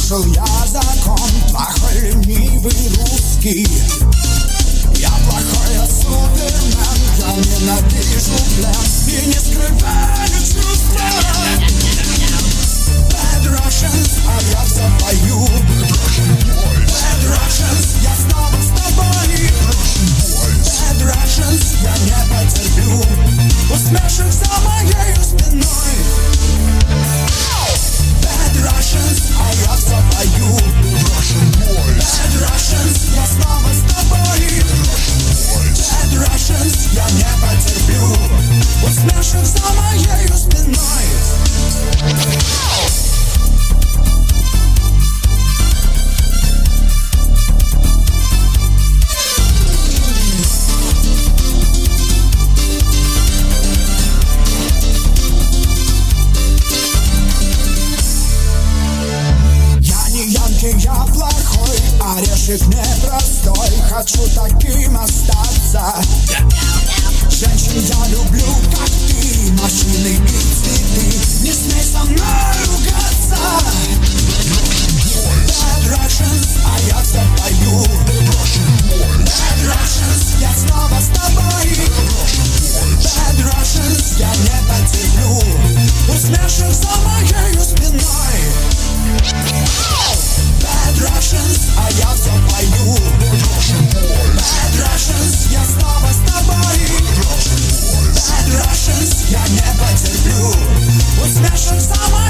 Нарушил я закон, плохой ленивый русский. Я плохой супермен, я ненавижу плен и не скрываю чувства. Bad Russians, а я запою. Bad Russians, я снова с тобой. Bad Russians, я не потерплю усмешек за моей спиной. Bad Russians, а я запою. Bad Russians, я снова с тобой. Bad Russians, я не потерплю усмешек за моей спиной. Я плохой, орешек непростой. Хочу таким остаться. Женщин я люблю, как ты. Машины и цветы. Не смей со мной ругаться. Bad Russians, а я запою. Bad Russians, я снова с тобой. Bad Russians, я не потерплю усмешек за моей спиной. Bad Russians, а я запою. Bad Russians, я снова с тобой. Bad Russians, я не потерплю усмешек за моей спиной.